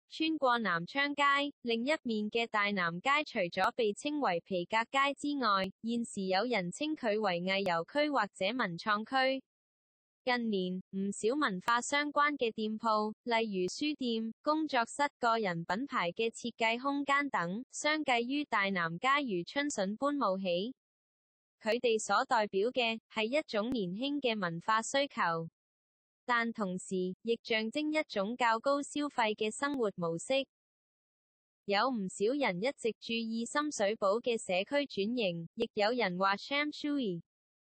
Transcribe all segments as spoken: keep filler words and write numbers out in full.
穿過南昌街，另一面嘅大南街除咗被稱為皮革街之外，現時有人稱佢為藝遊區或者文創區。近年，唔少文化相關嘅店鋪，例如書店、工作室、個人品牌嘅設計空間等，相繼於大南街如春筍般冒起。佢哋所代表嘅，係一種年輕嘅文化需求。但同時，亦象徵一種較高消費嘅生活模式。有唔少人一直注意深水埗嘅社區轉型，亦有人話 Sham Shui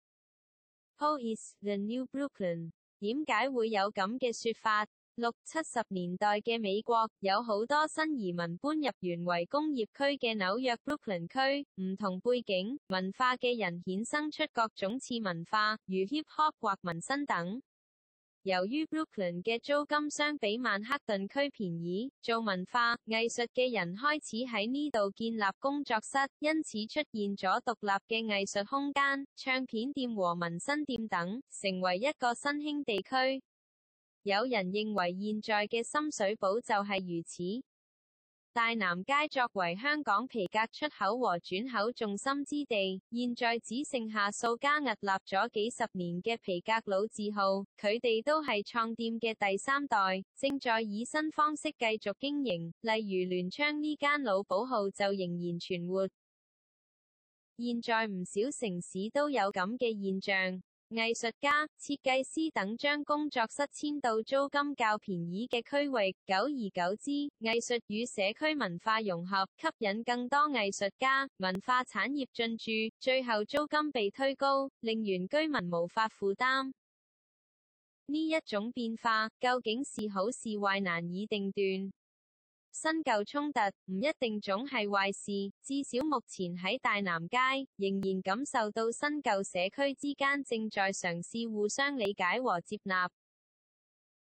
Po is the new Brooklyn。點解會有咁嘅說法？六七十年代嘅美國，有好多新移民搬入原為工業區嘅紐約 Brooklyn 區，唔同背景、文化嘅人衍生出各種次文化，如 hip hop 或紋身等。由於 Brooklyn 嘅租金相比曼克頓區便宜，做文化藝術嘅人開始喺呢度建立工作室，因此出現咗獨立嘅藝術空間、唱片店和紋身店等，成為一個新興地區。有人認為現在嘅深水埗就係如此。大南街作為香港皮革出口和轉口重心之地，現在只剩下數家屹立咗幾十年嘅皮革老字號，佢哋都係創店嘅第三代，正在以新方式繼續經營，例如聯昌呢間老寶號就仍然存活。現在唔少城市都有咁嘅現象。藝術家、設計師等將工作室遷到租金較便宜嘅區域，久而久之，藝術與社區文化融合，吸引更多藝術家、文化產業進駐，最後租金被推高，令原居民無法負擔。呢一種變化，究竟是好是壞難以定斷。新舊衝突唔一定總係壞事，至少目前喺大南街，仍然感受到新舊社區之間正在嘗試互相理解和接納。